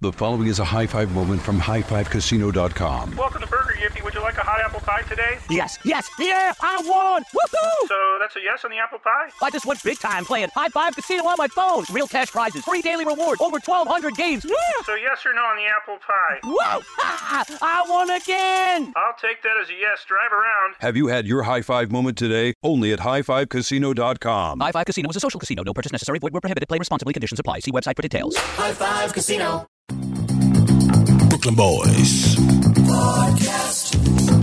The following is a high five moment from highfivecasino.com. Welcome to Burger Yippee. Would you like a hot apple pie today? Yes, yeah, I won! Woohoo! So that's a yes on the apple pie? I just went big time playing High Five Casino on my phone. Real cash prizes, free daily rewards, over 1,200 games. Yeah! So yes or no on the apple pie? Whoa! I won again! I'll take that as a yes. Drive around. Have you had your high five moment today? Only at highfivecasino.com. High Five Casino is a social casino. No purchase necessary. Void where prohibited. Play responsibly. Conditions apply. See website for details. High Five Casino. Brooklyn Boys Podcast.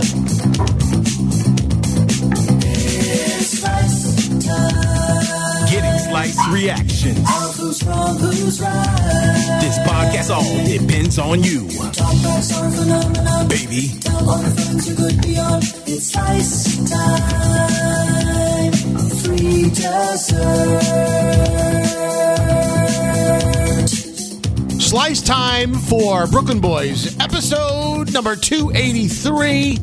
It's Slice Time. Getting Slice reactions. Of who's wrong, who's right. This podcast all depends on you. Talkbacks are a phenomenon. Baby. Tell all your friends you're good beyond. It's Slice Time. Free dessert. Slice time for Brooklyn Boys, episode number 283.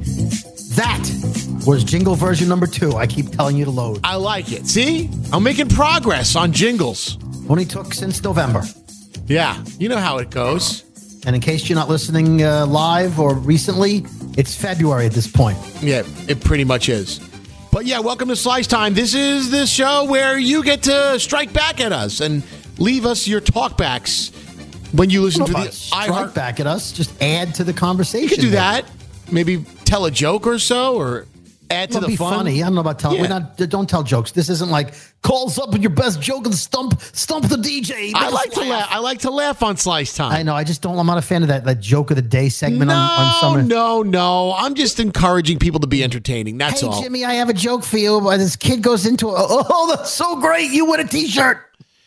That was jingle version number 2. I keep telling you to load. I like it. See? I'm making progress on jingles. Only took since November. Yeah, you know how it goes. And in case you're not listening live or recently, it's February at this point. Yeah, it pretty much is. But yeah, welcome to Slice Time. This is the show where you get to strike back at us and leave us your talkbacks when you listen to the strike back at us. Just add to the conversation. You could do that. Maybe tell a joke or so, or add to the be fun. Funny. I don't know about telling. Yeah. Don't tell jokes. This isn't like calls up with your best joke and stump the DJ. I like to laugh. I like to laugh on Slice Time. I know. I just don't. I'm not a fan of that joke of the day segment. on summer. No. I'm just encouraging people to be entertaining. That's all. Hey, Jimmy, I have a joke for you. This kid goes into oh, that's so great. You win a T-shirt.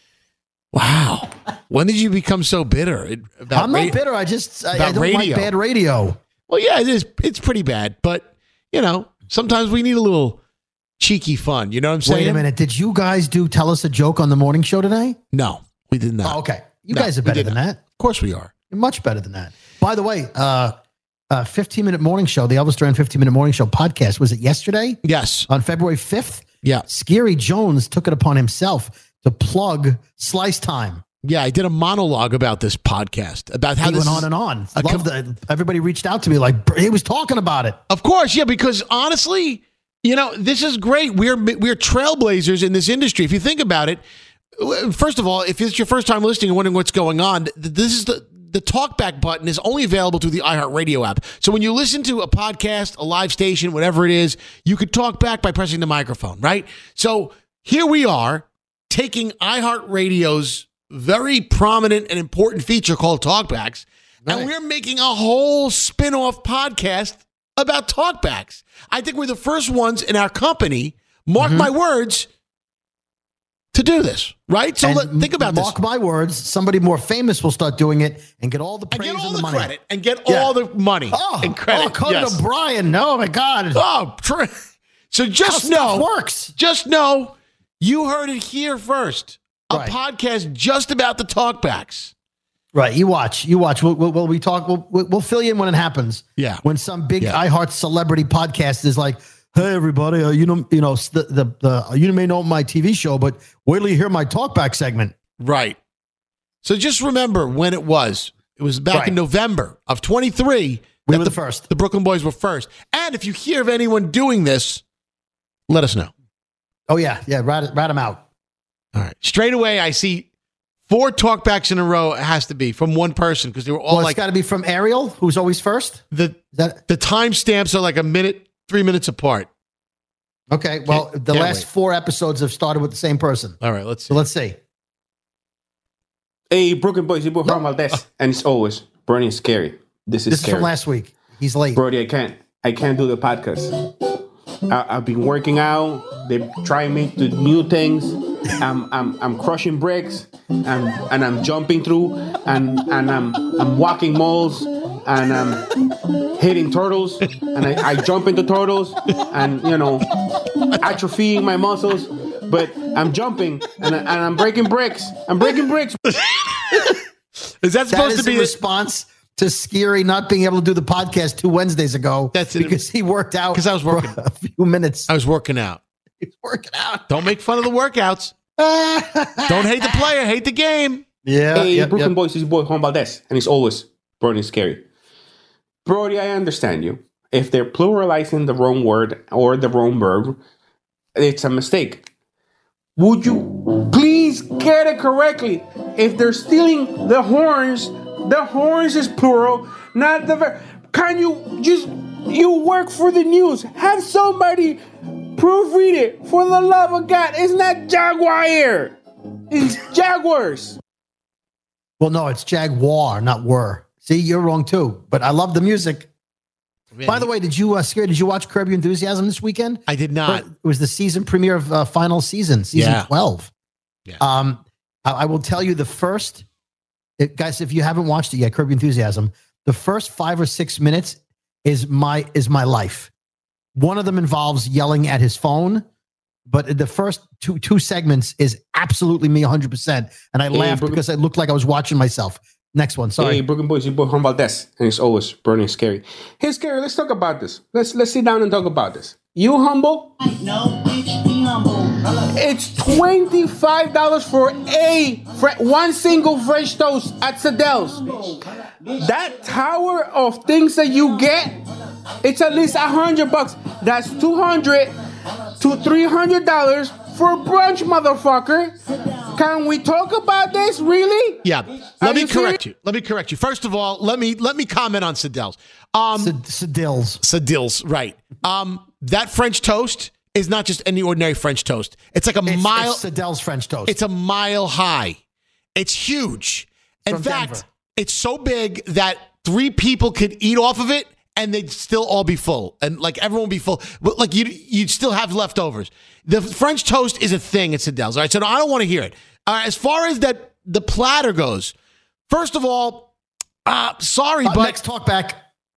Wow. When did you become so bitter? I'm not bitter. I don't like bad radio. Well, yeah, it is. It's pretty bad. But, sometimes we need a little cheeky fun. You know what I'm saying? Wait a minute. Did you guys tell us a joke on the morning show today? No, we did not. Oh, okay. You guys are better than that. Of course we are. You're much better than that. By the way, 15-minute morning show, the Elvis Duran 15-minute morning show podcast, was it yesterday? Yes. On February 5th? Yeah. Scary Jones took it upon himself to plug Slice Time. Yeah, I did a monologue about this podcast, about how he went on and on. Everybody reached out to me like he was talking about it. Of course, yeah, because honestly, this is great. We're trailblazers in this industry. If you think about it, first of all, if it's your first time listening and wondering what's going on, this is the talkback button is only available through the iHeartRadio app. So when you listen to a podcast, a live station, whatever it is, you could talk back by pressing the microphone, right? So here we are taking iHeartRadio's very prominent and important feature called Talkbacks, and we're making a whole spin-off podcast about talkbacks. I think we're the first ones in our company, mark my words, to do this, right? So think about this. Mark my words, somebody more famous will start doing it and get all the praise and the money. Credit, and get all the money and credit. Oh, Conan O'Brien. Oh, my God. Oh, so just know, works. Just know you heard it here first. A podcast just about the talkbacks. Right. You watch. We'll talk. We'll fill you in when it happens. Yeah. When some big iHeart celebrity podcast is like, hey, everybody, you may know my TV show, but wait till you hear my talkback segment. Right. So just remember when it was. It was back in November of 23. We were the first. The Brooklyn Boys were first. And if you hear of anyone doing this, let us know. Oh, yeah. Yeah. Rat them out. All right. Straight away, I see 4 talkbacks in a row. It has to be from one person because they were all it's got to be from Ariel, who's always first. The timestamps are like 3 minutes apart. Okay. Well, the last 4 episodes have started with the same person. All right. Let's see. So let's see. Hey, Brooklyn Boys, it's Juan Valdez, and it's always Bernie Scary. This is from last week. He's late. Brody, I can't do the podcast. I've been working out. They're trying me to do new things. I'm crushing bricks and I'm jumping through and I'm walking moles and I'm hitting turtles and I jump into turtles and atrophying my muscles, but I'm jumping and I'm breaking bricks. I'm breaking bricks. Is that supposed to be a response to Scary not being able to do the podcast 2 Wednesdays ago? That's it. Because he worked out. Because I was working for a few minutes. I was working out. He's working out. Don't make fun of the workouts. Don't hate the player, hate the game. Yeah. Hey, yep, Brooklyn yep. Boys, it's your boy Juan Valdez, and it's always Brody and Scary. Brody, I understand you. If they're pluralizing the wrong word or the wrong verb, it's a mistake. Would you please get it correctly? If they're stealing the horns is plural, not the verb. Can you work for the news? Have somebody proofread it. For the love of God, it's not Jaguar. It's Jaguars. Well, no, it's Jaguar, not were. See, you're wrong too. But I love the music. Man, By the way, did you watch Curb Your Enthusiasm this weekend? I did not. It was the season premiere of final season 12. Yeah. I will tell you guys, if you haven't watched it yet, Curb Your Enthusiasm, the first 5 or 6 minutes is my life. One of them involves yelling at his phone, but the first two segments is absolutely me 100%. And I laughed because I looked like I was watching myself. Next one, sorry. Hey, Brooklyn Boys, your boy Juan Valdez, and it's always Brody and Scary. Hey, Scary, let's talk about this. Let's sit down and talk about this. You humble? No, bitch, be humble. It's $25 for one single French toast at Sadel's. That tower of things that you get, it's at least $100. That's $200 to $300 for brunch, motherfucker. Can we talk about this, really? Yeah. Let me correct you. First of all, let me comment on Sadel's. Sadel's, right. That French toast is not just any ordinary French toast. It's like It's mile. Sadel's French toast. It's a mile high. It's huge. In From fact, Denver. it's so big that 3 people could eat off of it and they'd still all be full. And like everyone would be full. But like you'd still have leftovers. The French toast is a thing at Sadel's. All right. So I don't want to hear it. As far as the platter goes, first of all, sorry, but next talk back.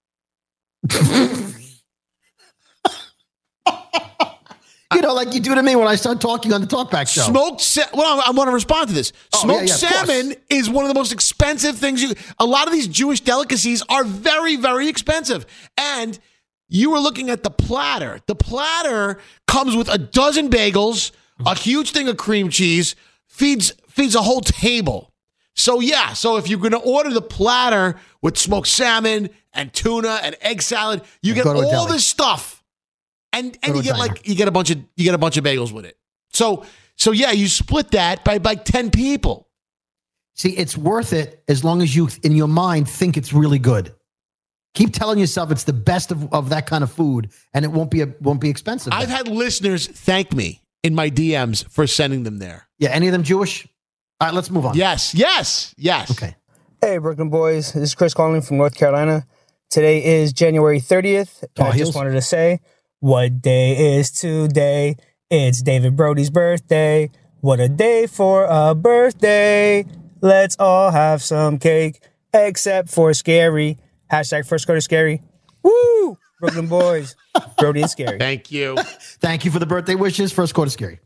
You know, like you do to me when I start talking on the Talkback show. I want to respond to this. Smoked yeah, salmon is one of the most expensive things. A lot of these Jewish delicacies are very, very expensive. And you were looking at the platter. The platter comes with a dozen bagels, a huge thing of cream cheese, feeds a whole table. So yeah, so if you're going to order the platter with smoked salmon and tuna and egg salad, you get all this stuff. And you get a bunch of bagels with it. So yeah, you split that by like 10 people. See, it's worth it as long as you in your mind think it's really good. Keep telling yourself it's the best of that kind of food, and it won't be expensive. I've had listeners thank me in my DMs for sending them there. Yeah, any of them Jewish? All right, let's move on. Yes. Okay. Hey, Brooklyn Boys. This is Chris calling from North Carolina. Today is January 30th. And I just wanted to say, what day is today? It's David Brody's birthday. What a day for a birthday. Let's all have some cake, except for Scary. Hashtag first go to Scary. Woo! Brooklyn Boys. Brody and Scary. Thank you. Thank you for the birthday wishes. First go to Scary.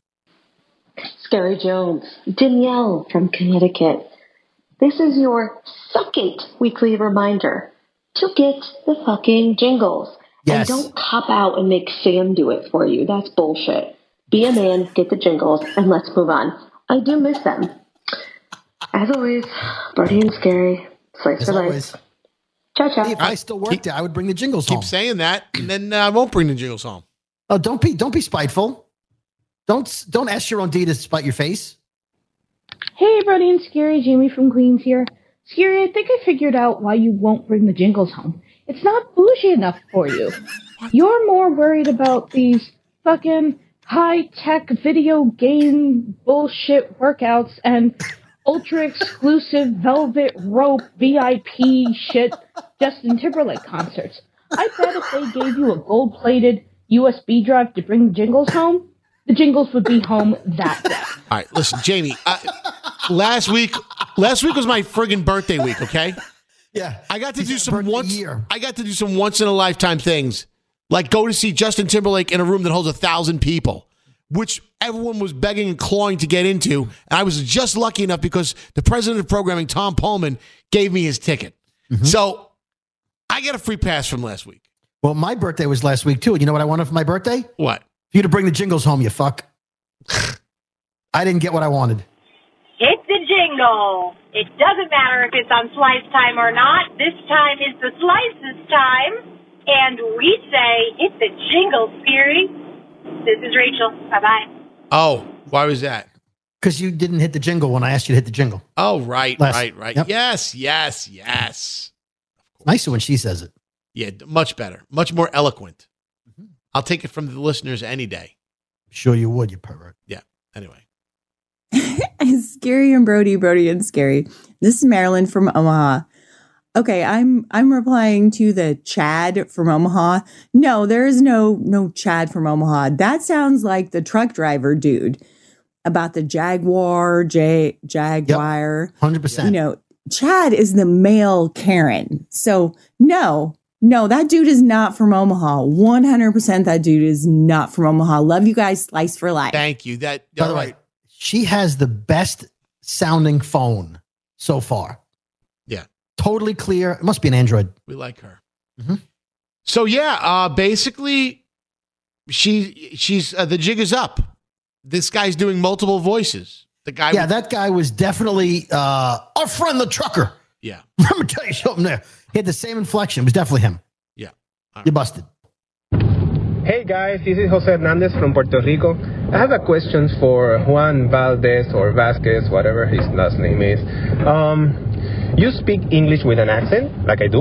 Scary Jones, Danielle from Connecticut. This is your second weekly reminder to get the fucking jingles. Yes. And don't cop out and make Sam do it for you. That's bullshit. Be a man, get the jingles, and let's move on. I do miss them. As always, Brody and Scary, slice for life. Ciao, ciao. If I still worked there, I would bring the jingles home. Keep saying that, and then I won't bring the jingles home. Oh, don't be spiteful. Don't ask your own D to spite your face. Hey, Brody and Scary, Jamie from Queens here. Scary, I think I figured out why you won't bring the jingles home. It's not bougie enough for you. You're more worried about these fucking high-tech video game bullshit workouts and ultra-exclusive velvet rope VIP shit Justin Timberlake concerts. I bet if they gave you a gold-plated USB drive to bring the jingles home, the jingles would be home that day. All right, listen, Jamie. Last week was my friggin' birthday week. Okay. Yeah, I got to do some once in a lifetime things, like go to see Justin Timberlake in a room that holds 1,000 people, which everyone was begging and clawing to get into, and I was just lucky enough because the president of programming, Tom Pullman, gave me his ticket. Mm-hmm. So I get a free pass from last week. Well, my birthday was last week too. You know what I wanted for my birthday? What? For you to bring the jingles home, you fuck. I didn't get what I wanted. hit the jingle. It doesn't matter if it's on Slice Time or not. This time is the Slices time. And we say, hit the jingle, Scary. This is Rachel. Bye-bye. Oh, why was that? Because you didn't hit the jingle when I asked you to hit the jingle. Oh, right. Yep. Yes. Nicer when she says it. Yeah, much better. Much more eloquent. I'll take it from the listeners any day. Sure you would, you pervert. Yeah. Anyway. Scary and Brody and Scary. This is Marilyn from Omaha. Okay, I'm replying to the Chad from Omaha. No, there is no Chad from Omaha. That sounds like the truck driver dude about the Jaguar. Yep, 100%. You know, Chad is the male Karen. So no, that dude is not from Omaha. 100% that dude is not from Omaha. Love you guys. Slice for life. Thank you. By the way, she has the best sounding phone so far. Yeah. Totally clear. It must be an Android. We like her. So yeah, basically, she's the jig is up. This guy's doing multiple voices. The guy, that guy was definitely our friend the trucker. Yeah, let me tell you something. There, he had the same inflection. It was definitely him. Yeah, you busted. Hey guys, this is Jose Hernandez from Puerto Rico. I have a question for Juan Valdez or Vasquez, whatever his last name is. You speak English with an accent, like I do,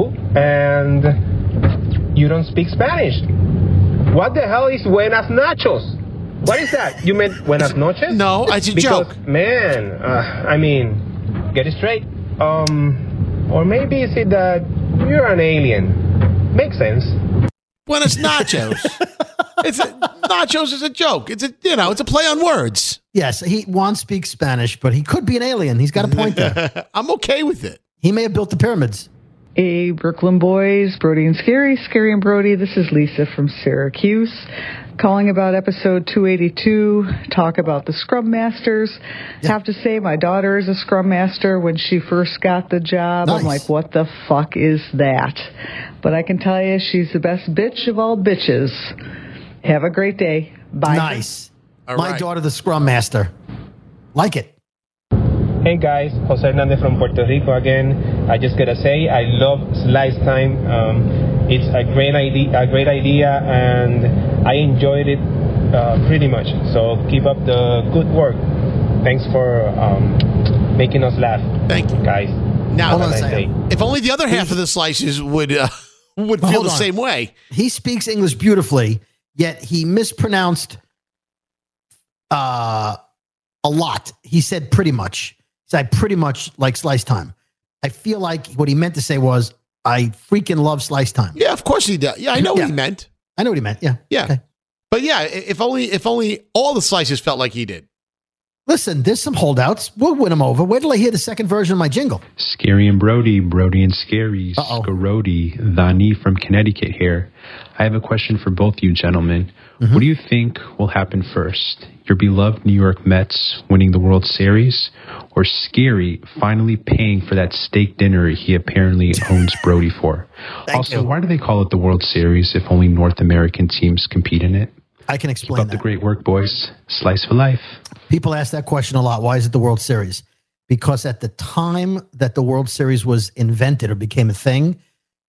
and you don't speak Spanish. What the hell is buenas nachos? What is that? You meant buenas noches? No, it's a joke. Man, I mean, get it straight. Or maybe is it that you're an alien? Makes sense. Buenas nachos. Nachos is a joke. It's a play on words. Yes, Juan speaks Spanish, but he could be an alien. He's got a point there. I'm okay with it. He may have built the pyramids. Hey, Brooklyn boys, Brody and Scary and Brody. This is Lisa from Syracuse, calling about episode 282, talk about the Scrum Masters. Yeah. Have to say, my daughter is a Scrum Master. When she first got the job, nice. I'm like, what the fuck is that? But I can tell you, she's the best bitch of all bitches. Have a great day. Bye. Nice. My daughter, the Scrum Master. Like it. Hey guys, Jose Hernandez from Puerto Rico again. I just gotta say, I love Slice Time. It's a great idea, and I enjoyed it pretty much. So keep up the good work. Thanks for making us laugh. Thank you, guys. Now, if only the other half of the slices would feel the same way. He speaks English beautifully, yet he mispronounced a lot. He said pretty much. So I pretty much like Slice Time. I feel like what he meant to say was, I freaking love Slice Time. Yeah, of course he does. Yeah, I know what he meant. I know what he meant. Yeah. Yeah. Okay. But yeah, if only all the slices felt like he did. Listen, there's some holdouts. We'll win them over. Wait till I hear the second version of my jingle. Scary and Brody and Scary, Scarodi, Vani from Connecticut here. I have a question for both you gentlemen. Mm-hmm. What do you think will happen first? Your beloved New York Mets winning the World Series, or Scary finally paying for that steak dinner he apparently owns Brody for? Also, why do they call it the World Series if only North American teams compete in it? I can explain Keep up the great work, boys. Slice for life. People ask that question a lot. Why is it the World Series? Because at the time that the World Series was invented or became a thing,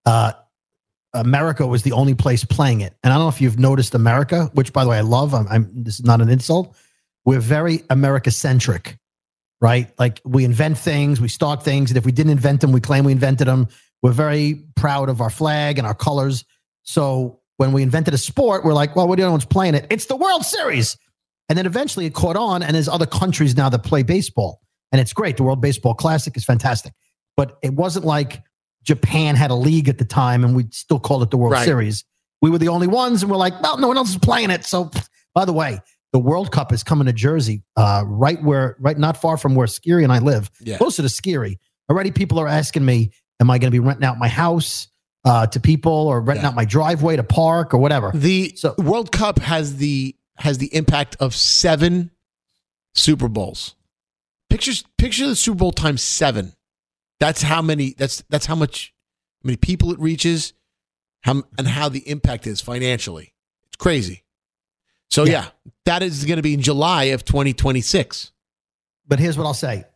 America was the only place playing it. And I don't know if you've noticed America, which, by the way, I love. This is not an insult. We're very America-centric, right? Like, we invent things, we start things, and if we didn't invent them, we claim we invented them. We're very proud of our flag and our colors. So when we invented a sport, we're like, well, we're the only ones playing it. It's the World Series. And then eventually it caught on, and there's other countries now that play baseball. And it's great. The World Baseball Classic is fantastic. But it wasn't like Japan had a league at the time, and we still called it the World Series. We were the only ones, and we're like, well, no one else is playing it. So, by the way, the World Cup is coming to Jersey, right not far from where Scary and I live, closer to Scary. Already people are asking me, am I going to be renting out my house to people, or renting out my driveway to park, or whatever? The World Cup has the impact of 7 Super Bowls. Picture the Super Bowl times 7. That's how many. That's how many people it reaches, and how the impact is financially. It's crazy. So yeah that is going to be in July of 2026. But here's what I'll say: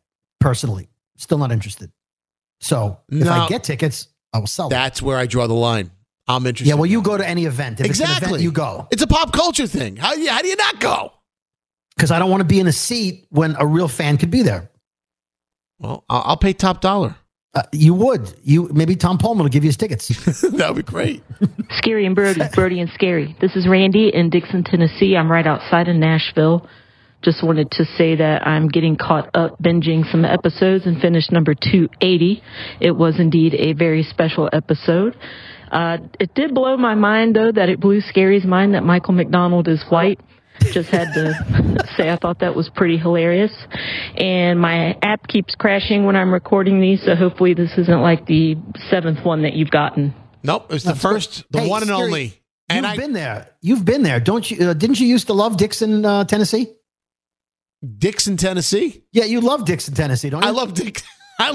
personally. Still not interested. So if I get tickets, I will sell them. That's where I draw the line. I'm interested. Yeah, well, you go to any event. If Exactly. it's an event, you go. It's a pop culture thing. How do you not go? Because I don't want to be in a seat when a real fan could be there. Well, I'll pay top dollar. You would. Maybe Tom Pullman will give you his tickets. That would be great. Scary and Brody and Scary. This is Randy in Dixon, Tennessee. I'm right outside of Nashville. Just wanted to say that I'm getting caught up binging some episodes and finished number 280. It was indeed a very special episode. It did blow my mind, though, that it blew Scary's mind that Michael McDonald is white. Just had to say I thought that was pretty hilarious. And my app keeps crashing when I'm recording these, so hopefully this isn't like the 7th one that you've gotten. Nope, it's the first, the one and Scary, only. And You've been there. You've been there. Don't you? Didn't you used to love Dixon, Tennessee? Dixon, Tennessee? Yeah, you love Dixon, Tennessee, don't you? I love Dixon.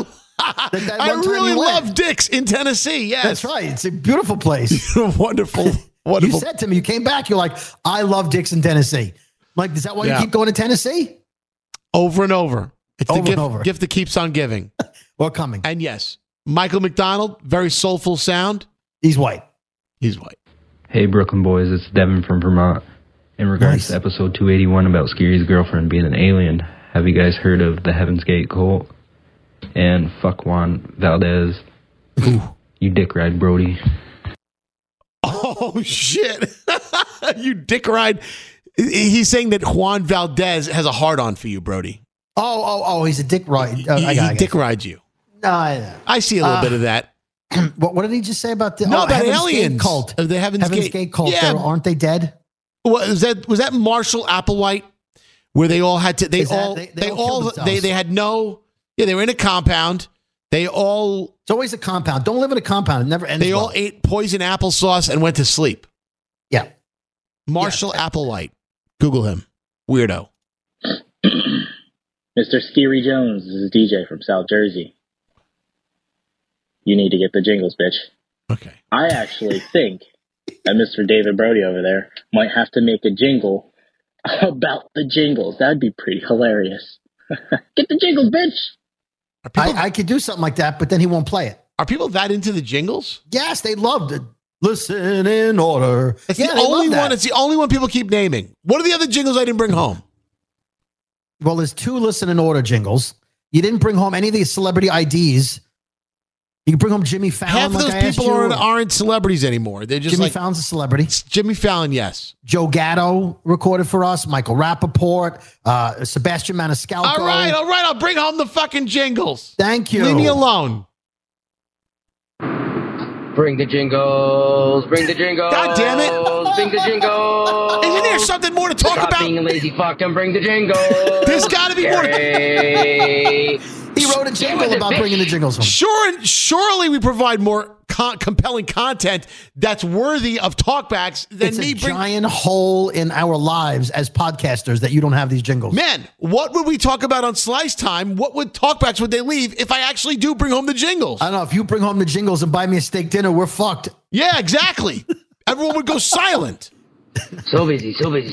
I really love Dix in Tennessee, yes. That's right. It's a beautiful place. Wonderful. You said to me, you came back, you're like, I love Dixon, Tennessee. Like, is that why you keep going to Tennessee? Over and over. It's Over the and over. gift that keeps on giving. Well, coming. And yes, Michael McDonald, very soulful sound. He's white. He's white. Hey, Brooklyn boys, it's Devin from Vermont. In regards to episode 281 about Scary's girlfriend being an alien, have you guys heard of the Heaven's Gate cult? And fuck Juan Valdez. You dick ride, Brody. Oh, shit. You dick ride. He's saying that Juan Valdez has a hard-on for you, Brody. Oh, he's a dick ride. He dick rides you. I see a little bit of that. What did he just say about the about Heaven's aliens? Gate cult? The Heaven's Gate cult. Yeah. Aren't they dead? Was that Marshall Applewhite, where they all had to? They had no. Yeah, they were in a compound. It's always a compound. Don't live in a compound. It never ends. They all ate poison applesauce and went to sleep. Yeah. Marshall Applewhite. Google him. Weirdo. Mr. Scary Jones, this is DJ from South Jersey. You need to get the jingles, bitch. Okay. I actually think that Mr. David Brody over there might have to make a jingle about the jingles. That'd be pretty hilarious. Get the jingles, bitch. I could do something like that, but then he won't play it. Are people that into the jingles? Yes, they loved it. Listen in order. It's the only one. It's the only one people keep naming. What are the other jingles I didn't bring home? Well, there's 2 listen in order jingles. You didn't bring home any of these celebrity IDs. You can bring home Jimmy Fallon. Half of those people aren't celebrities anymore. They're just Jimmy Fallon's a celebrity. Jimmy Fallon, yes. Joe Gatto recorded for us. Michael Rappaport. Sebastian Maniscalco. All right. I'll bring home the fucking jingles. Thank you. Leave me alone. Bring the jingles. Bring the jingles. God damn it. Bring the jingles. Isn't there something more to talk Stop about? being a lazy fuck and bring the jingles. There's got to be more. He wrote a jingle about bringing the jingles home. Surely we provide more compelling content that's worthy of talkbacks than it's a giant hole in our lives as podcasters that you don't have these jingles. Man, what would we talk about on Slice Time? What talkbacks would they leave if I actually do bring home the jingles? I don't know. If you bring home the jingles and buy me a steak dinner, we're fucked. Yeah, exactly. Everyone would go silent. So busy.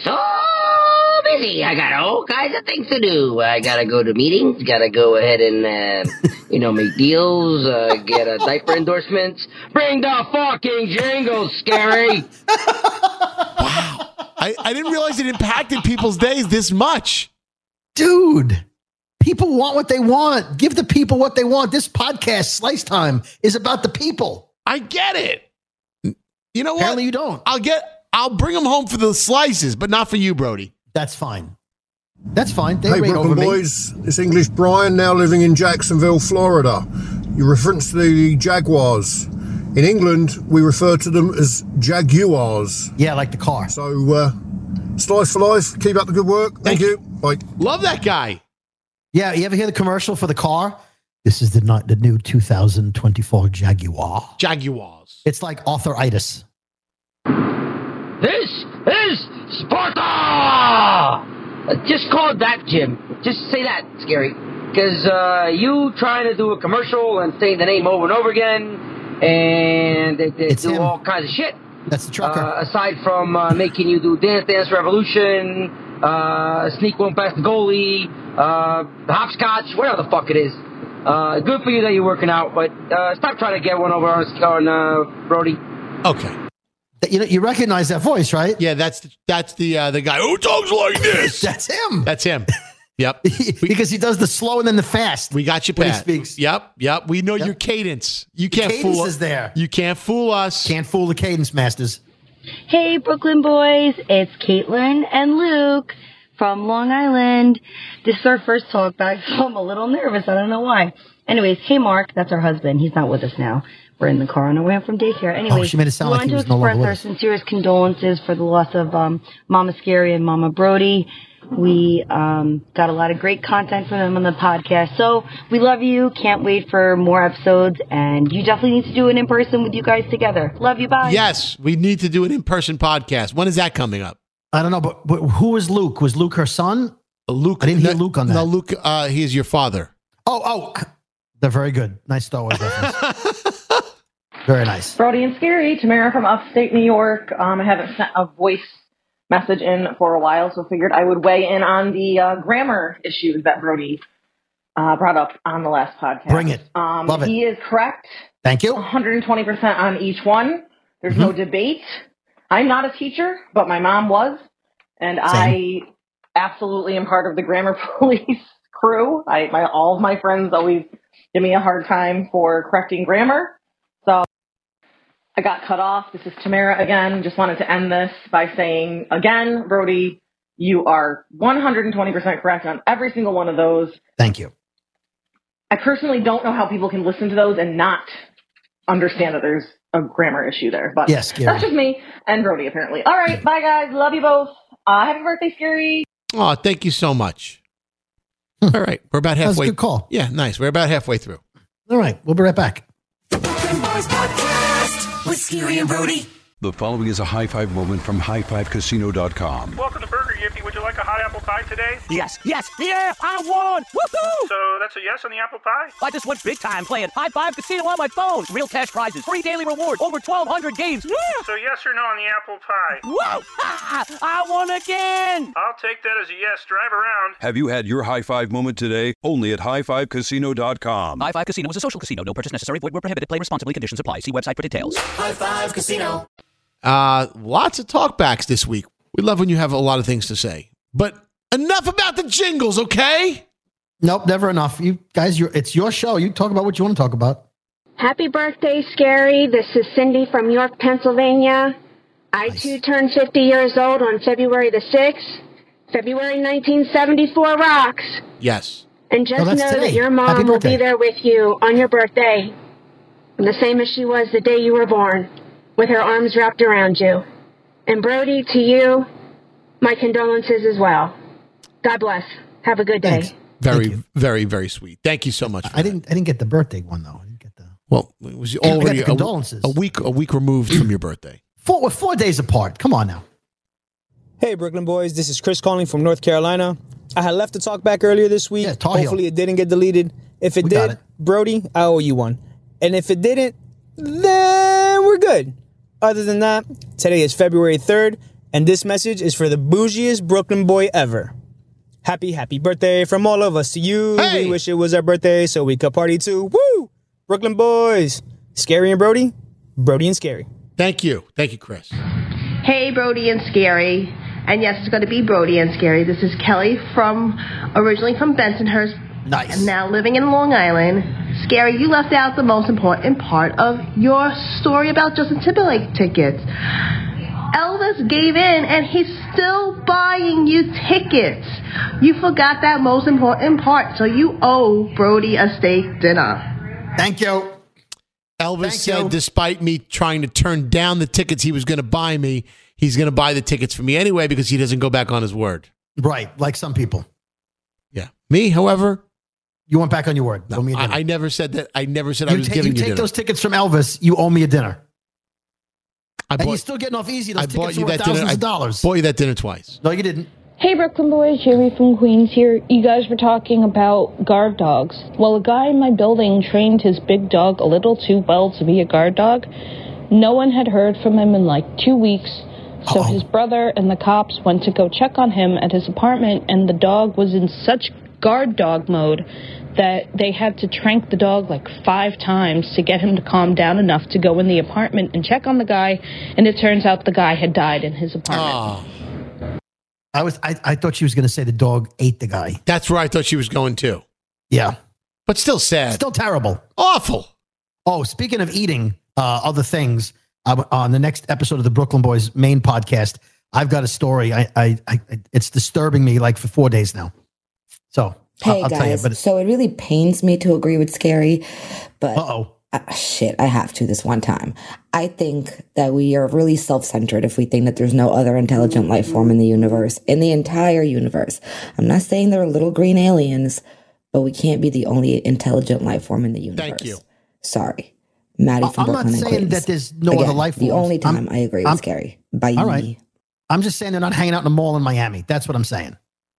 I got all kinds of things to do. I gotta go to meetings, gotta go ahead and, make deals, get diaper endorsements. Bring the fucking jingles, Scary. Wow. I didn't realize it impacted people's days this much. Dude, people want what they want. Give the people what they want. This podcast, Slice Time, is about the people. I get it. You know what? Apparently you don't. I'll bring them home for the slices, but not for you, Brody. That's fine. That's fine. They hey, reign Brooklyn over me. boys. It's English Brian, now living in Jacksonville, Florida. You referenced the Jaguars. In England, we refer to them as Jaguars. Yeah, like the car. So, Slice for life. Keep up the good work. Thank you. Bye. Love that guy. Yeah, you ever hear the commercial for the car? This is the new 2024 Jaguar. Jaguars. It's like arthritis. This is Sparta! Just call it that, Jim. Just say that, Scary. Because you trying to do a commercial and saying the name over and over again, and they do all kinds of shit. That's the trucker. Aside from making you do Dance Dance Revolution, Sneak One Past the Goalie, hopscotch, whatever the fuck it is. Good for you that you're working out, but stop trying to get one over on Brody. Okay. You recognize that voice, right? Yeah, that's the guy who talks like this. That's him. That's him. Yep. Because he does the slow and then the fast. We got you, when Pat. he speaks. Yep. We know your cadence. You can't cadence fool is there. You can't fool us. Can't fool the cadence masters. Hey, Brooklyn boys. It's Caitlin and Luke from Long Island. This is our first talk back, so I'm a little nervous. I don't know why. Anyways, hey, Mark. That's our husband. He's not with us now. We're in the car on our way home from daycare. Anyways, she made it sound like he was no longer with us. We want to express our sincerest condolences for the loss of Mama Scary and Mama Brody. We got a lot of great content from them on the podcast. So we love you. Can't wait for more episodes. And you definitely need to do it in person with you guys together. Love you. Bye. Yes, we need to do an in-person podcast. When is that coming up? I don't know, but who was Luke? Was Luke her son? Luke. I didn't hear Luke on that. No, Luke, he is your father. Oh. They're very good. Nice Star Wars reference. Very nice. Brody and Scary, Tamara from upstate New York. I haven't sent a voice message in for a while, so figured I would weigh in on the grammar issues that Brody brought up on the last podcast. Bring it. Love it. He is correct. Thank you. 120% on each one. There's no debate. I'm not a teacher, but my mom was, and I absolutely am part of the grammar police crew. All of my friends always give me a hard time for correcting grammar. So I got cut off. This is Tamara again. Just wanted to end this by saying, again, Brody, you are 120% correct on every single one of those. Thank you. I personally don't know how people can listen to those and not understand that there's a grammar issue there. But yes, that's just me and Brody, apparently. All right. Bye, guys. Love you both. Happy birthday, Scary. Oh, thank you so much. All right. We're about halfway. That was a good call. Yeah, nice. We're about halfway through. All right. We'll be right back. With Scary and Brody. The following is a high five moment from highfivecasino.com. Welcome to Burger Yippee. Would you like a hot apple pie today? Yes, yeah, I won! Woohoo! So that's a yes on the apple pie? I just went big time playing High Five Casino on my phone. Real cash prizes, free daily rewards, over 1,200 games. Yeah! So yes or no on the apple pie? Whoa! I won again! I'll take that as a yes. Drive around. Have you had your high five moment today? Only at highfivecasino.com. High Five Casino is a social casino. No purchase necessary. Void where prohibited. Play responsibly. Conditions apply. See website for details. High Five Casino. Lots of talkbacks this week. We love when you have a lot of things to say. But enough about the jingles, okay? Nope, never enough. You guys, it's your show. You talk about what you want to talk about. Happy birthday, Scary. This is Cindy from York, Pennsylvania. I, too, turned 50 years old on February the 6th. February 1974 rocks. Yes. And just know today. that your mom will be there with you on your birthday. The same as she was the day you were born, with her arms wrapped around you. And Brody, to you, my condolences as well. God bless. Have a good day. Thanks. Very, very, very sweet. Thank you so much. I didn't get the birthday one though. I didn't get the. Well, it was already condolences. a week removed from your birthday. We're 4 days apart. Come on now. Hey, Brooklyn boys. This is Chris calling from North Carolina. I had left the talk back earlier this week. Hopefully it didn't get deleted. If it did, Brody, I owe you one. And if it didn't, then we're good. Other than that, today is February 3rd, and this message is for the bougiest Brooklyn boy ever. Happy birthday from all of us to you. Hey. We wish it was our birthday so we could party too. Woo! Brooklyn boys. Scary and Brody. Brody and Scary. Thank you. Thank you, Chris. Hey, Brody and Scary. And yes, it's going to be Brody and Scary. This is Kelly originally from Bensonhurst. Nice. And now living in Long Island. Scary, you left out the most important part of your story about Justin Timberlake tickets. Elvis gave in and he's still buying you tickets. You forgot that most important part, so you owe Brody a steak dinner. Thank you. Elvis said despite me trying to turn down the tickets he was going to buy me, he's going to buy the tickets for me anyway because he doesn't go back on his word. Right, like some people. Yeah. Me, however... You went back on your word. No, I never said that. I never said I was giving you dinner. You take those tickets from Elvis, you owe me a dinner. And you're still getting off easy. Those I bought tickets you are worth that dinner. thousands of dollars. Bought you that dinner twice. No, you didn't. Hey, Brooklyn boys, Jamie from Queens here. You guys were talking about guard dogs. Well, a guy in my building trained his big dog a little too well to be a guard dog. No one had heard from him in like 2 weeks. So his brother and the cops went to go check on him at his apartment, and the dog was in such guard dog mode that they had to trank the dog like 5 times to get him to calm down enough to go in the apartment and check on the guy, and it turns out the guy had died in his apartment. I thought she was going to say the dog ate the guy. That's where I thought she was going too. Yeah. But still sad. Still terrible. Awful. Oh, speaking of eating other things, on the next episode of the Brooklyn Boys main podcast, I've got a story. It's disturbing me like for 4 days now. So hey I'll guys, tell you, but so it really pains me to agree with Scary, but shit, I have to this one time. I think that we are really self-centered if we think that there's no other intelligent life form in the universe, in the entire universe. I'm not saying there are little green aliens, but we can't be the only intelligent life form in the universe. Thank you. Sorry. Maddie from I'm Brooklyn not and saying Queens. that there's no Again, other life forms. The only time I agree with Scary. Bye. All right. I'm just saying they're not hanging out in the mall in Miami. That's what I'm saying.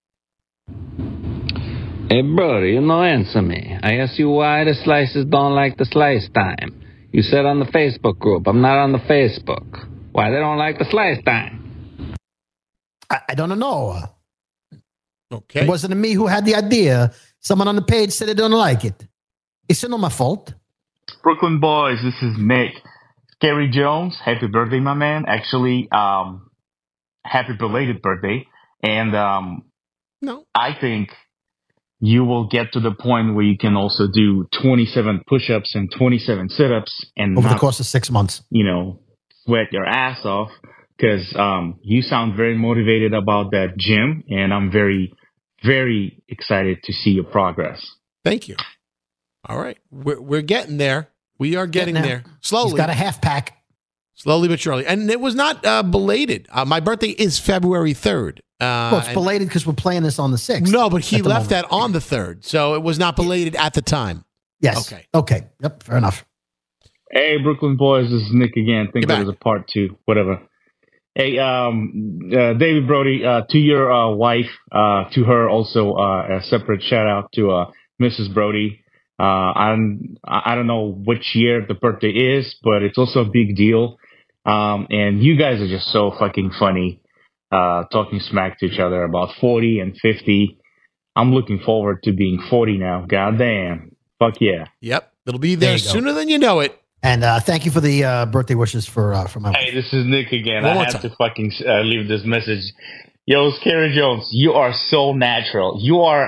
Hey, brother, you no answer me. I asked you why the slices don't like the slice time. You said on the Facebook group. I'm not on the Facebook. Why they don't like the slice time? I don't know. Okay. It wasn't me who had the idea. Someone on the page said they don't like it. It's not my fault. Brooklyn Boys, this is Nick. Scary Jones, happy birthday, my man. Actually, happy belated birthday. And no, I think you will get to the point where you can also do 27 push-ups and 27 sit-ups and Over the not, course of 6 months. Sweat your ass off, because you sound very motivated about that gym, and I'm very, very excited to see your progress. Thank you. All right. We're getting there. We are getting there. Slowly. He's got a half pack. Slowly but surely. And it was not belated. My birthday is February 3rd. Well, it's belated because we're playing this on the 6th. No, but he left that on the 3rd. So it was not belated at the time. Yes. Okay. Yep. Fair enough. Hey, Brooklyn Boys, this is Nick again. I think that was a part 2, whatever. Hey, David Brody, to your wife, to her also a separate shout out to Mrs. Brody. I don't know which year the birthday is, but it's also a big deal. And you guys are just so fucking funny, talking smack to each other about 40 and 50. I'm looking forward to being 40 now. Goddamn. Fuck yeah. Yep. It'll be there sooner than you know it. And thank you for the birthday wishes for my wife. Hey, this is Nick again. One I more had time. to fucking leave this message. Yo, Scary Jones, you are so natural.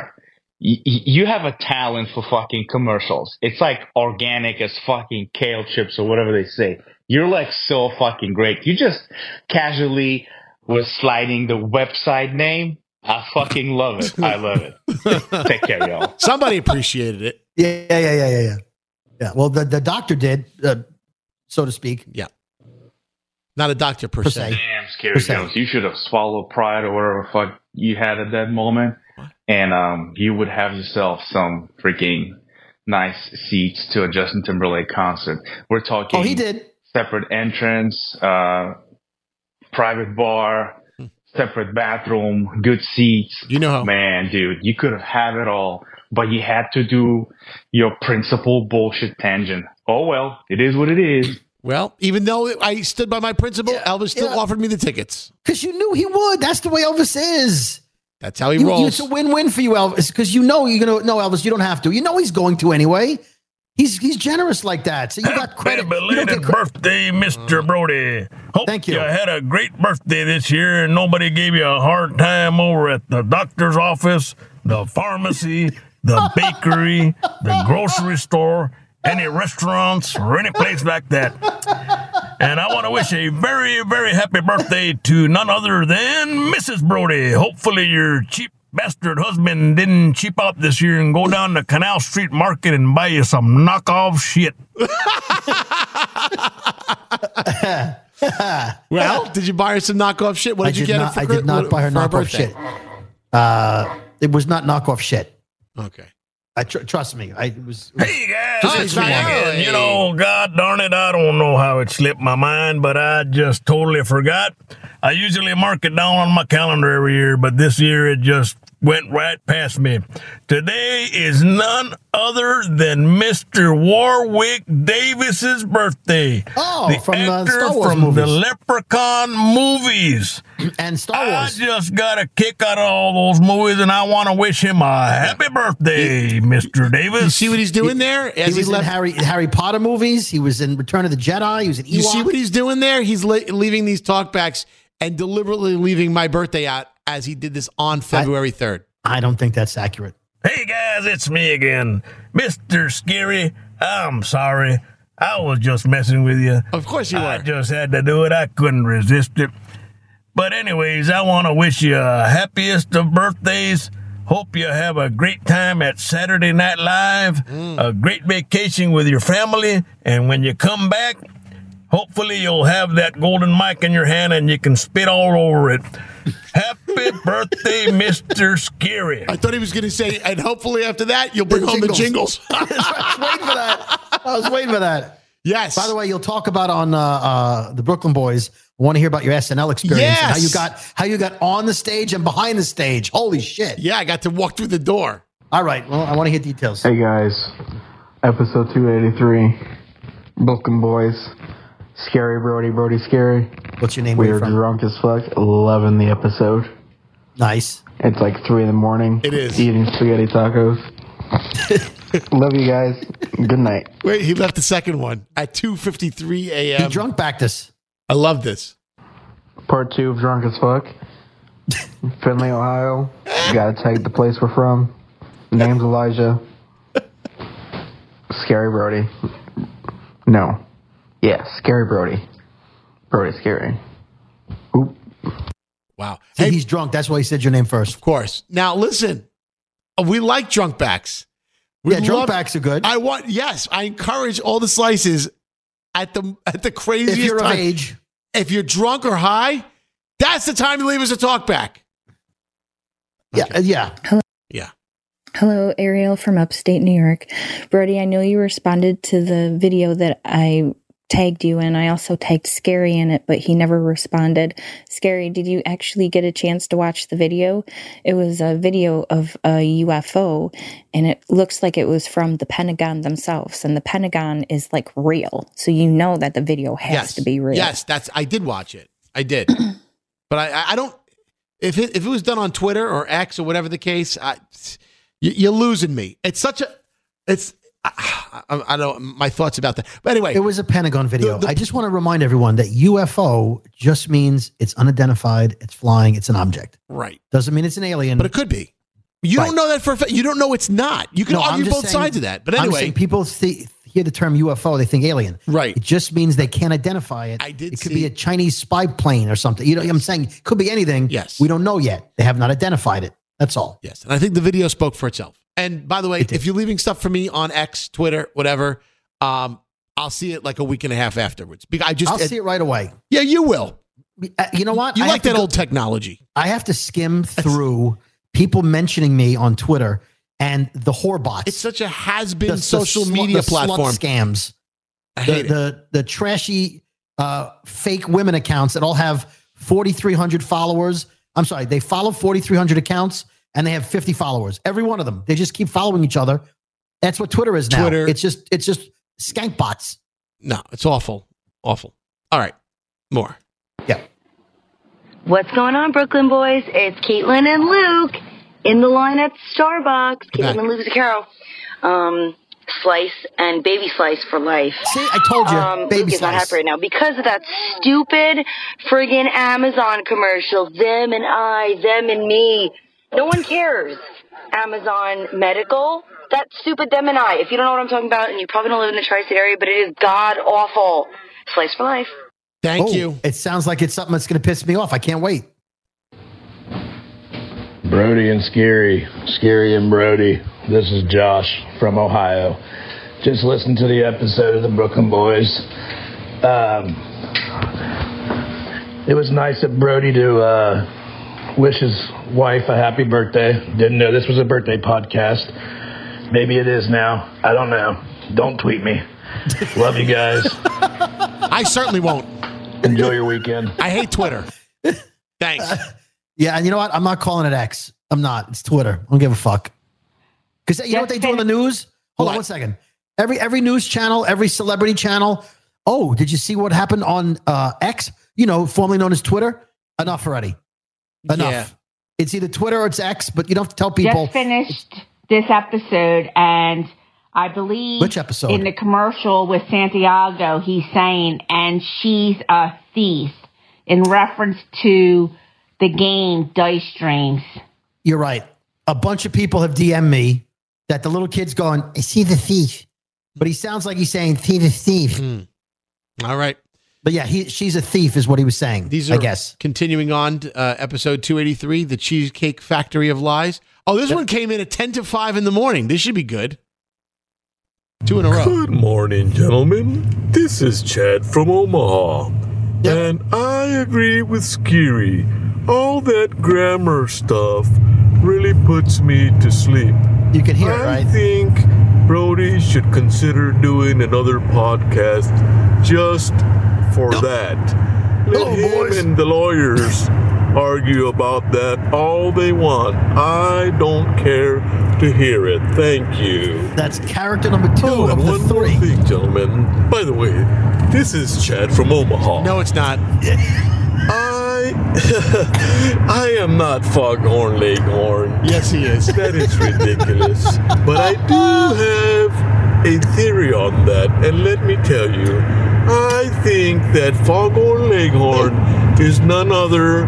You have a talent for fucking commercials. It's like organic as fucking kale chips or whatever they say. You're like so fucking great. You just casually was sliding the website name. I fucking love it. I love it. Take care, y'all. Somebody appreciated it. Yeah. Well, the doctor did, so to speak. Yeah. Not a doctor per se. Damn, Scary Jones. You should have swallowed pride or whatever fuck you had at that moment. And you would have yourself some freaking nice seats to a Justin Timberlake concert. We're talking he did. Separate entrance, private bar, separate bathroom, good seats. You know how. Man, dude, you could have had it all, but you had to do your principal bullshit tangent. Oh, well, it is what it is. Well, even though I stood by my principle, Elvis still offered me the tickets. Because you knew he would. That's the way Elvis is. That's how he rolls. It's a win-win for you, Elvis, because you know you're going to. No, Elvis, you don't have to. You know he's going to anyway. He's generous like that. So you got credit. Happy belated birthday, Mr. Brody. Hope you had a great birthday this year and nobody gave you a hard time over at the doctor's office, the pharmacy, the bakery, the grocery store, any restaurants, or any place like that. And I want to wish a very, very happy birthday to none other than Mrs. Brody. Hopefully your cheap bastard husband didn't cheap out this year and go down to Canal Street Market and buy you some knockoff shit. Well, did you buy her some knockoff shit? What did you get her for? I did not buy her knockoff shit. It was not knockoff shit. Okay. Trust me. Hey guys, you know, God darn it, I don't know how it slipped my mind, but I just totally forgot. I usually mark it down on my calendar every year, but this year it just went right past me. Today is none other than Mr. Warwick Davis's birthday. Oh, the from actor Star Wars from movies. the Leprechaun movies. And Star Wars. I just got a kick out of all those movies, and I want to wish him a happy birthday, Mr. Davis. You see what he's doing there? He was in Harry Potter movies. He was in Return of the Jedi. He was in Ewok. You see what he's doing there? He's leaving these talkbacks and deliberately leaving my birthday out as he did this on February 3rd. I don't think that's accurate. Hey, guys, it's me again. Mr. Scary, I'm sorry. I was just messing with you. Of course you were. I just had to do it. I couldn't resist it. But anyways, I want to wish you a happiest of birthdays. Hope you have a great time at Saturday Night Live, a great vacation with your family, and when you come back, hopefully you'll have that golden mic in your hand and you can spit all over it. Happy birthday, Mr. Scary. I thought he was going to say, and hopefully after that, you'll bring home the jingles. I was waiting for that. Yes. By the way, you'll talk about on the Brooklyn Boys. I want to hear about your SNL experience. Yes. And how you got on the stage and behind the stage. Holy shit. Yeah, I got to walk through the door. All right. Well, I want to hear details. Hey, guys. Episode 283. Brooklyn Boys. Scary Brody Scary. What's your name? We are drunk as fuck. Loving the episode. Nice. It's like 3 a.m. It is. Eating spaghetti tacos. Love you guys. Good night. Wait, he left the second one at 2:53 a.m. He drunk back this. I love this. Part 2 of Drunk as Fuck. Findlay, Ohio. You gotta take the place we're from. Name's Elijah. Scary Brody. No. Yeah, Scary Brody. Brody Scary. Oop. Wow. See, he's drunk. That's why he said your name first. Of course. Now, listen. We like drunk backs. Drunk backs are good. I encourage all the slices at the craziest if you're time. Of age. If you're drunk or high, that's the time to leave us a talk back. Okay. Yeah. Hello. Yeah. Hello, Ariel from upstate New York. Brody, I know you responded to the video that I tagged you in. I also tagged Scary in it, but he never responded. Scary, did you actually get a chance to watch the video? It was a video of a UFO, and it looks like it was from the Pentagon themselves, and the Pentagon is like real. So you know that the video has to be real. Yes, I did watch it. I did. But I don't, if it was done on Twitter or X or whatever the case, you're losing me. It's such a, I don't know my thoughts about that. But anyway. It was a Pentagon video. I just want to remind everyone that UFO just means it's unidentified, it's flying, it's an object. Right. Doesn't mean it's an alien. But it could be. You don't know that for a fact. You don't know it's not. You can argue both sides of that. But anyway. I'm saying people hear the term UFO, they think alien. Right. It just means they can't identify it. It could be a Chinese spy plane or something. You know what I'm saying? It could be anything. Yes. We don't know yet. They have not identified it. That's all. Yes. And I think the video spoke for itself. And by the way, if you're leaving stuff for me on X, Twitter, whatever, I'll see it like a week and a half afterwards. I'll see it right away. Yeah, you will. You know what? You like that old technology. I have to skim through people mentioning me on Twitter and the whore bots. It's such a has-been social media platform. Slut scams. I hate it. The trashy fake women accounts that all have 4,300 followers. I'm sorry, they follow 4,300 accounts. And they have 50 followers. Every one of them. They just keep following each other. That's what Twitter is now. It's just skank bots. No, it's awful. Awful. All right. More. Yeah. What's going on, Brooklyn Boys? It's Caitlin and Luke in the line at Starbucks. Caitlin and Luke Zucchero. Slice and baby slice for life. See, I told you. Baby Luke is not slice. happy right now because of that stupid friggin' Amazon commercial. Them and I, them and me. No one cares. Amazon Medical, that stupid them and I. If you don't know what I'm talking about, and you probably don't live in the tri-state area, but it is god-awful. Slice for life. Thank you. It sounds like it's something that's going to piss me off. I can't wait. Brody and Scary and Brody. This is Josh from Ohio. Just listened to the episode of the Brooklyn Boys. It was nice of Brody to wish his wife a happy birthday. Didn't know this was a birthday podcast. Maybe it is now. I don't know. Don't tweet me. Love you guys. I certainly won't. Enjoy your weekend. I hate Twitter. Thanks. Yeah, and you know what? I'm not calling it X. I'm not. It's Twitter. I don't give a fuck. Because you know what they do in the news? Hold on 1 second. Every news channel, every celebrity channel. Oh, did you see what happened on X? Formerly known as Twitter? Enough already. Enough. Yeah. It's either Twitter or it's X, but you don't have to tell people. Just finished this episode, and I believe which episode? In the commercial with Santiago, he's saying, and she's a thief, in reference to the game Dice Dreams. You're right. A bunch of people have DM'd me that the little kid's going, is he the thief? But he sounds like he's saying, he the thief. All right. But yeah, she's a thief is what he was saying, These are I guess. Continuing on, episode 283, The Cheesecake Factory of Lies. Oh, this one came in at 10 to 5 in the morning. This should be good. 2 in a row. Good morning, gentlemen. This is Chad from Omaha. Yep. And I agree with Scary. All that grammar stuff really puts me to sleep. You can hear it, right? I think Brody should consider doing another podcast just for that. Let him and the lawyers argue about that all they want. I don't care to hear it. Thank you. That's character number 2 of the one 3. More thing, gentlemen. By the way, this is Chad from Omaha. No, it's not. I am not Foghorn Leghorn. Yes, he is. That is ridiculous. But I do have a theory on that, and let me tell you, I think that Foghorn Leghorn is none other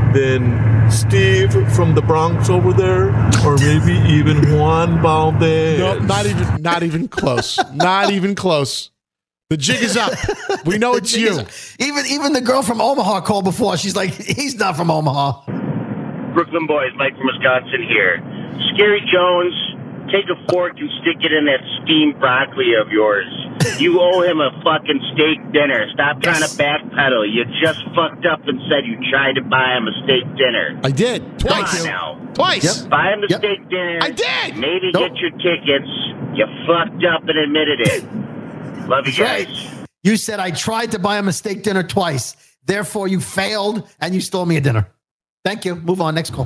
than Steve from the Bronx over there, or maybe even Juan Valdez. No, not even close. Not even close. The jig is up. We know it's you. Even the girl from Omaha called before. She's like, he's not from Omaha. Brooklyn boys, Mike from Wisconsin here. Scary Jones, take a fork and stick it in that steamed broccoli of yours. You owe him a fucking steak dinner. Stop trying to backpedal. You just fucked up and said you tried to buy him a steak dinner. I did. Twice. Come on now. Twice. Yep. Buy him a steak dinner. I did. Maybe get your tickets. You fucked up and admitted it. Love you guys. Right. You said I tried to buy him a steak dinner twice. Therefore, you failed and you stole me a dinner. Thank you. Move on. Next call.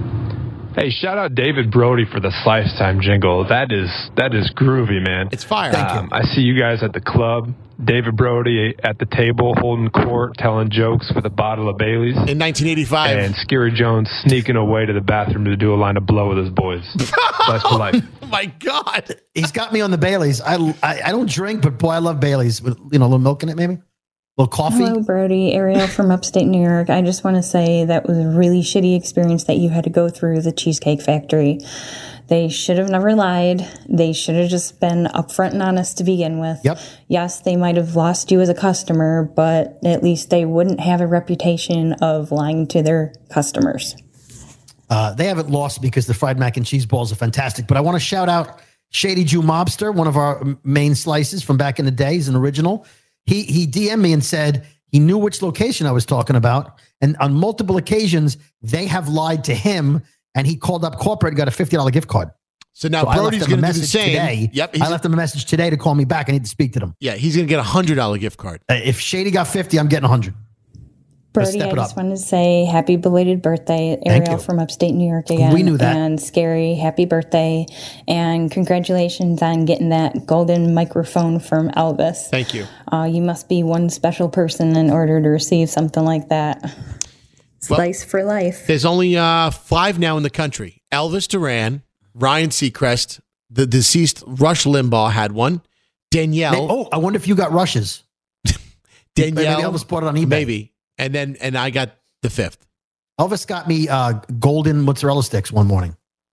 Hey, shout out David Brody for the Slice Time jingle. That is groovy, man. It's fire. Thank you. I see you guys at the club. David Brody at the table holding court, telling jokes with a bottle of Bailey's. In 1985. And Scary Jones sneaking away to the bathroom to do a line of blow with his boys. Slice for life. Oh, my God. He's got me on the Baileys. I don't drink, but boy, I love Baileys. With, a little milk in it, maybe? A little coffee? Hello, Brody. Ariel from upstate New York. I just want to say that was a really shitty experience that you had to go through the Cheesecake Factory. They should have never lied. They should have just been upfront and honest to begin with. Yep. Yes, they might have lost you as a customer, but at least they wouldn't have a reputation of lying to their customers. They haven't lost because the fried mac and cheese balls are fantastic. But I want to shout out Shady Jew Mobster, one of our main slices from back in the day. He's an original. He DM'd me and said he knew which location I was talking about. And on multiple occasions, they have lied to him. And he called up corporate and got a $50 gift card. So now Brody's going to do the same. Today. Yep. I left him a message today to call me back. I need to speak to them. Yeah, he's going to get a $100 gift card. If Shady got 50, I'm getting 100. Brody, I just wanted to say happy belated birthday, Ariel from upstate New York again. We knew that. And Scary, happy birthday. And congratulations on getting that golden microphone from Elvis. Thank you. You must be one special person in order to receive something like that. Slice for life. There's only 5 now in the country. Elvis Duran, Ryan Seacrest, the deceased Rush Limbaugh had one. Danielle. I wonder if you got Rush's. Danielle. Maybe Elvis bought it on eBay. Maybe. And I got the 5th. Elvis got me golden mozzarella sticks one morning.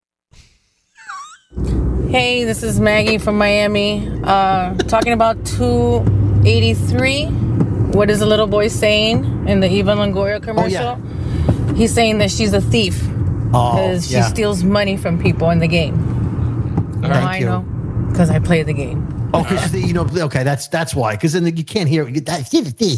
Hey, this is Maggie from Miami. Talking about 283. What is the little boy saying in the Eva Longoria commercial? Oh, yeah. He's saying that she's a thief because she steals money from people in the game. Now I know because I play the game. Oh, because okay, that's why. Because then you can't hear it. She's a thief.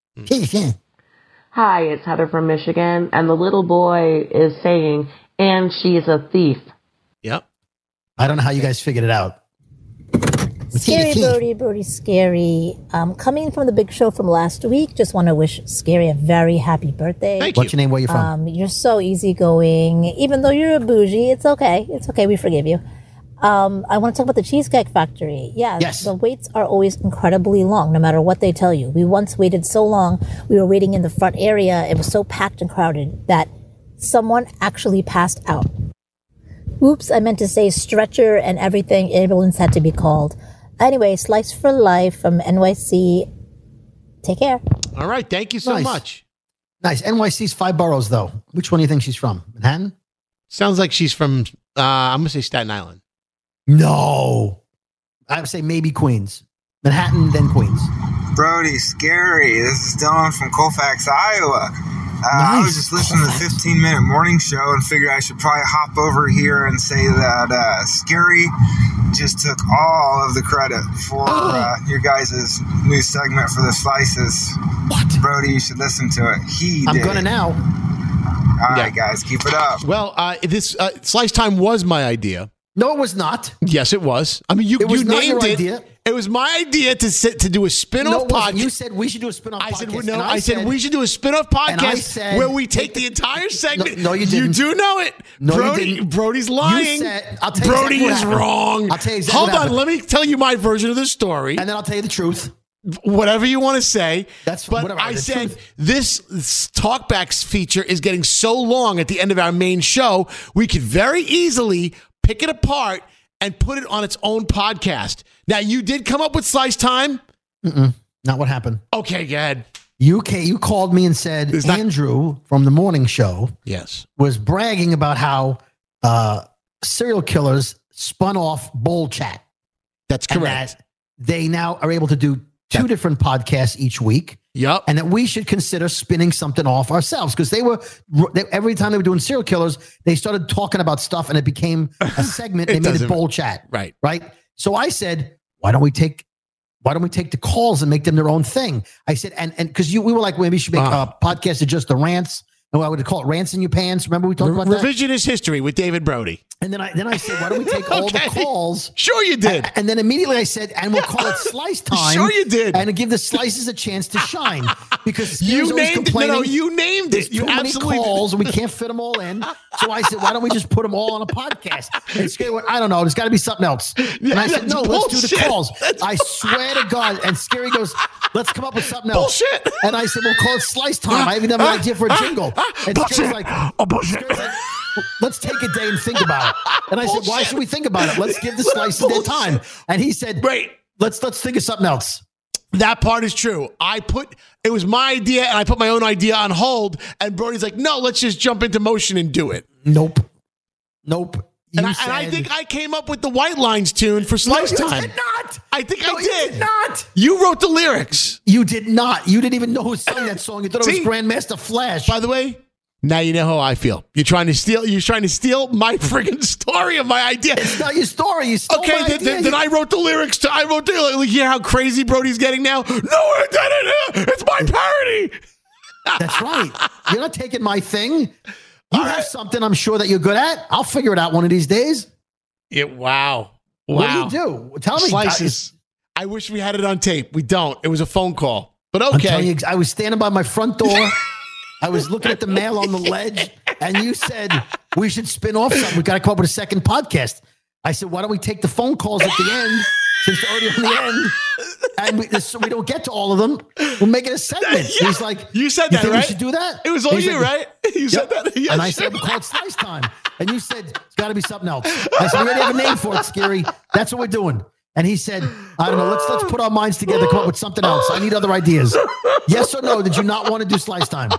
Hi, it's Heather from Michigan, and the little boy is saying, and she's a thief. Yep. I don't know how you guys figured it out. Scary Brody, Scary. Coming from the big show from last week, just want to wish Scary a very happy birthday. Thank you. What's your name? Where you from? You're so easygoing. Even though you're a bougie, it's okay. It's okay. We forgive you. I want to talk about the Cheesecake Factory. Yeah, yes. The waits are always incredibly long, no matter what they tell you. We once waited so long, we were waiting in the front area. It was so packed and crowded that someone actually passed out. Oops, I meant to say stretcher and everything. Ambulance had to be called. Anyway, Slice for Life from NYC. Take care. All right. Thank you so much. Nice. NYC's 5 boroughs, though. Which one do you think she's from? Manhattan? Sounds like she's from, I'm going to say Staten Island. No. I would say maybe Queens. Manhattan, then Queens. Brody, Scary. This is Dylan from Colfax, Iowa. I was just listening to the 15-minute morning show and figured I should probably hop over here and say that Scary just took all of the credit for your guys' new segment for the Slices. What? Brody, you should listen to it. I'm going to now. All right, guys, keep it up. Well, this Slice Time was my idea. No, it was not. Yes, it was. I mean, you named it. Idea. It was my idea to do a spin-off podcast. You said we should do a spin-off podcast. I said we should do a spin-off podcast where we take the entire segment. No, you didn't. You do know it. No, you didn't. Brody's lying. Brody is wrong. I'll tell you exactly. Hold on. Let me tell you my version of the story. And then I'll tell you the truth. Whatever you want to say. But whatever. I said this talkbacks feature is getting so long at the end of our main show, we could very easily pick it apart and put it on its own podcast. Now, you did come up with Slice Time? Not what happened. Okay, go ahead. You called me and said Andrew from the morning show was bragging about how serial killers spun off Bowl Chat. That's correct. And that they now are able to do 2 different podcasts each week. Yep. And that we should consider spinning something off ourselves because every time they were doing serial killers, they started talking about stuff and it became a segment. They made it Bowl Chat. Right. So I said, why don't we take the calls and make them their own thing? I said, and because we were like, maybe we should make a podcast of just the rants. And I would call it Rants in Your Pants. Remember we talked about that? Revisionist history with David Brody. And then I said, why don't we take all the calls? Sure you did. And then immediately I said, and we'll call it Slice Time. Sure you did. And give the slices a chance to shine. Because you named it. No, you named it. You many calls and we can't fit them all in. So I said, why don't we just put them all on a podcast? And Scary went, I don't know. There's got to be something else. And I said, no, let's do the calls. I swear to God. And Scary goes, let's come up with something else. Bullshit. And I said, we'll call it Slice Time. I even have an idea for a jingle. And Scary's like, let's take a day and think about it. And I said, why should we think about it? Let's give the slices their time. And he said, wait, let's think of something else. That part is true. It was my idea and I put my own idea on hold. And Brody's like, no, let's just jump into motion and do it. Nope. And I think I came up with the White Lines tune for Slice Time. You did not. I think I did. You did not. You wrote the lyrics. You did not. You didn't even know who sang that song. You thought it was Grandmaster Flash. By the way, now you know how I feel. You're trying to steal my friggin' story of my idea. It's not your story. You stole my idea. Then I wrote the lyrics to. I wrote the. Hear how crazy Brody's getting now? No, it didn't. It's my parody. That's right. You're not taking my thing. You have something I'm sure that you're good at. I'll figure it out one of these days. Wow. What do you do? Tell me. Slices. I wish we had it on tape. We don't. It was a phone call. But okay. I'm telling you, I was standing by my front door. I was looking at the mail on the ledge, and you said, we should spin off something. We got to come up with a second podcast. I said, why don't we take the phone calls at the end, since they're already on the end, and so we don't get to all of them. We'll make it a segment. Yeah. He's like, you said that, right? We should do that? It was all you, right? You said that? Yes, and I said, we'll call it Slice Time. And you said, it's got to be something else. I said, we already have a name for it, Scary. That's what we're doing. And he said, I don't know, let's put our minds together, come up with something else. I need other ideas. Yes or no, did you not want to do Slice Time?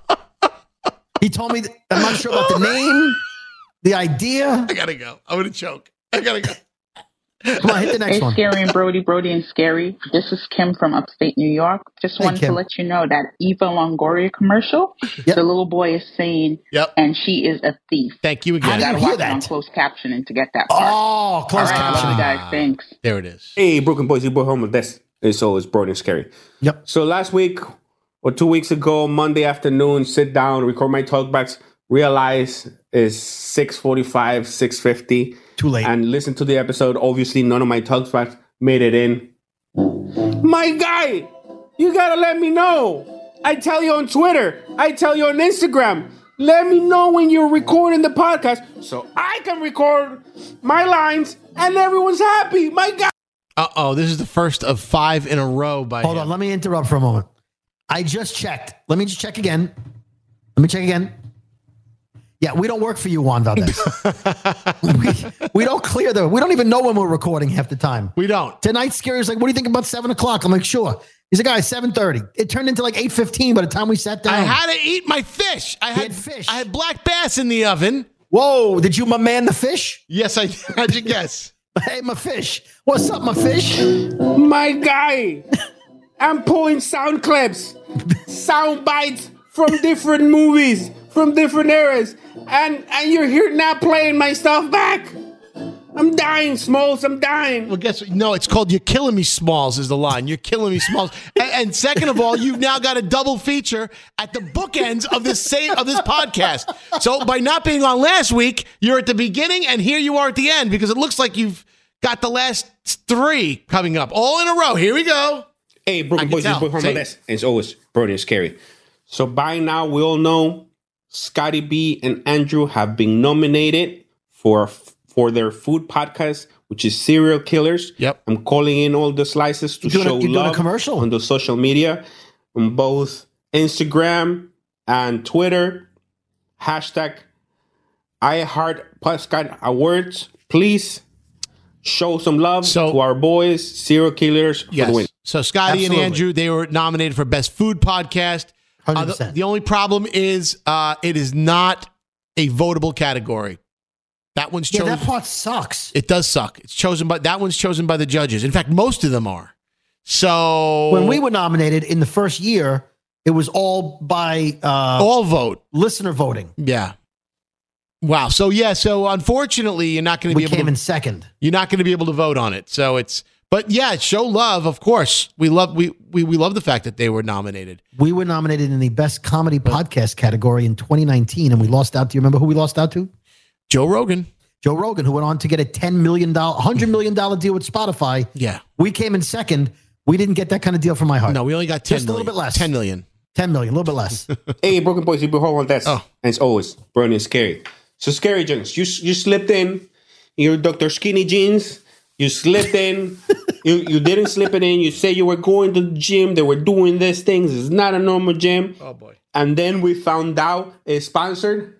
He told me, I'm not sure about the name, the idea. I gotta go. I'm gonna choke. I gotta go. Come on, hit the next one. Scary and Brody and Scary. This is Kim from upstate New York. Just wanted to let you know that Eva Longoria commercial, the little boy is saying, and she is a thief. Thank you again. I gotta watch it on closed captioning to get that part. Oh, closed captioning. Love you guys. Thanks. There it is. Hey, Brooklyn Boys, your boy home with this. So it's Brody and Scary. Yep. So last week or 2 weeks ago, Monday afternoon, sit down, record my talkbacks, realize it's 6:45, 6:50. Too late. And listen to the episode. Obviously, none of my talkbacks made it in. My guy, you gotta let me know. I tell you on Twitter. I tell you on Instagram. Let me know when you're recording the podcast so I can record my lines and everyone's happy. My guy. Uh-oh, this is the first of 5 in a row by Hold on, let me interrupt for a moment. I just checked. Let me just check again. Yeah, we don't work for you, Juan Valdez. we don't clear we don't even know when we're recording half the time. We don't. Tonight, Scary's like, what do you think about 7 o'clock? I'm like, sure. He's like, guys, 7:30. It turned into like 8:15 by the time we sat down. I had to eat my fish. I had fish. I had black bass in the oven. Whoa, did you my man the fish? Yes, I did. How'd you guess? Hey, my fish. What's up, my fish? My guy. I'm pulling sound clips, sound bites from different movies, from different eras. And you're here now playing my stuff back. I'm dying, Smalls. I'm dying. Well, guess what? No, it's called "You're Killing Me, Smalls" is the line. You're killing me, Smalls. And second of all, you've now got a double feature at the bookends of this podcast. So by not being on last week, you're at the beginning, and here you are at the end because it looks like you've got the last 3 coming up all in a row. Here we go. Hey, Brooklyn Boys, and it's always Brody and Scary. So by now, we all know Scotty B and Andrew have been nominated for their food podcast, which is Serial Killers. Yep. I'm calling in all the slices to show love on the social media on both Instagram and Twitter. Hashtag #iHeartPodcast Awards. Please show some love to our boys, Serial Killers, for the win. So Scotty and Andrew, they were nominated for Best Food Podcast. The only problem is it is not a votable category. That one's chosen. Yeah, that part sucks. It does suck. It's chosen by that one's chosen by the judges. In fact, most of them are. So when we were nominated in the first year, it was all by all vote, listener voting. Yeah. Wow. So unfortunately, you're not going to be able. We came in second. You're not going to be able to vote on it. So but yeah, show love. Of course, we love the fact that they were nominated. We were nominated in the Best Comedy Podcast category in 2019, and we lost out. Do you remember who we lost out to? Joe Rogan. Joe Rogan, who went on to get a $100 million deal with Spotify. Yeah. We came in second. We didn't get that kind of deal from iHeart. No, we only got 10 Just million. a little bit less. 10 million. 10 million, a little bit less. Hey, Broken Boys, you been hold on this. Oh. And it's always Brony and Scary. So Scary Jones, you slipped in your Dr. Skinny jeans. You slipped in. you didn't slip it in. You say you were going to the gym. They were doing these things. It's not a normal gym. Oh, boy. And then we found out it's sponsored.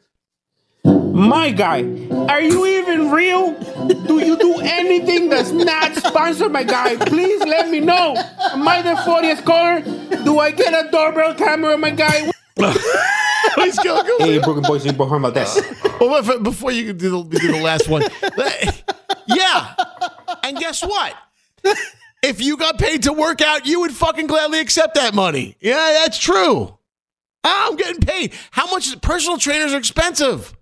My guy, are you even real? Do you do anything that's not sponsored, my guy? Please let me know. Am I the 40th caller? Do I get a doorbell camera, my guy? Please go. Hey, Broken Boys, you're behind about this. Well, before you do the last one. Yeah. And guess what? If you got paid to work out, you would fucking gladly accept that money. Yeah, that's true. I'm getting paid. How much? Personal trainers are expensive.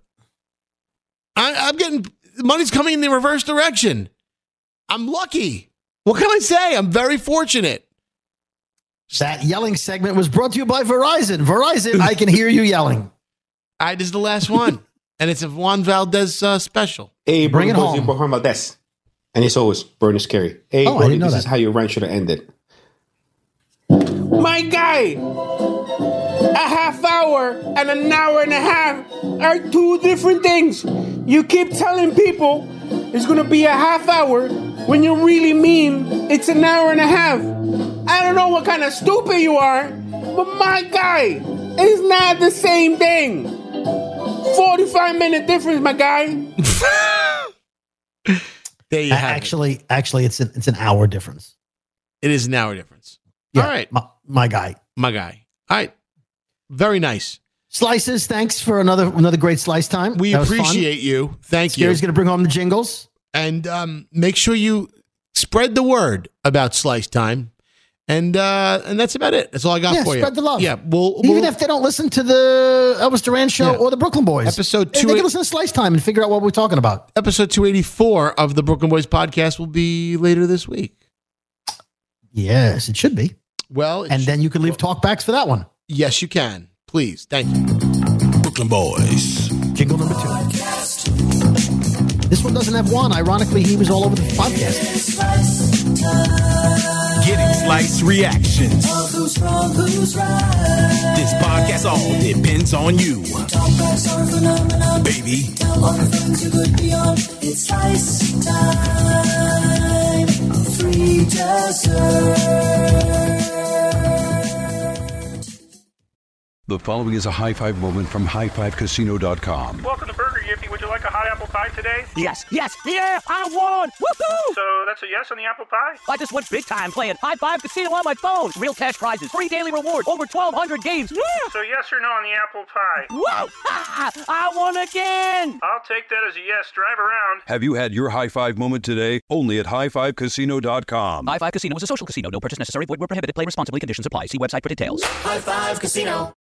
I'm getting, money's coming in the reverse direction. I'm lucky. What can I say? I'm very fortunate. That yelling segment was brought to you by Verizon. Verizon, I can hear you yelling. This is the last one. And it's a Juan Valdez special. Hey, bring it home. You're behind Valdez. And it's always Burn is Scary. Hey, Brody, this is how your rant should have ended. My guy! A half hour and an hour and a half are 2 different things. You keep telling people it's going to be a half hour when you really mean it's an hour and a half. I don't know what kind of stupid you are, but my guy, it's not the same thing. 45-minute difference, my guy. There you have it. Actually, it's an hour difference. It is an hour difference. Yeah, all right. My guy. All right. Very nice. Slices, thanks for another great slice time. We appreciate you. Thank you. Scary's going to bring home the jingles. And make sure you spread the word about Slice Time. And that's about it. That's all I got for you. Spread the love. Yeah, even if they don't listen to the Elvis Duran show or the Brooklyn Boys. Episode 2. They can listen to Slice Time and figure out what we're talking about. Episode 284 of the Brooklyn Boys podcast will be later this week. Yes, it should be. Well, and then you can leave talkbacks for that one. Yes, you can. Please. Thank you. Brooklyn Boys. Jingle number 2. This one doesn't have one. Ironically, he was all over the podcast. Getting sliced reactions. Who's wrong, who's right? This podcast all depends on you. Talkbacks are phenomenon. Baby. Tell all your friends you could be on. It's Slice Time. Free dessert. The following is a high five moment from highfivecasino.com. Welcome to Burger Yippee. Would you like a hot apple pie today? Yes, yeah, I won! Woohoo! So that's a yes on the apple pie? I just went big time playing High Five Casino on my phone. Real cash prizes, free daily rewards, over 1,200 games. Yeah! So yes or no on the apple pie? Whoa! I won again! I'll take that as a yes. Drive around. Have you had your high five moment today? Only at highfivecasino.com. High Five Casino is a social casino. No purchase necessary. Void where prohibited. Play responsibly. Conditions apply. See website for details. High Five Casino.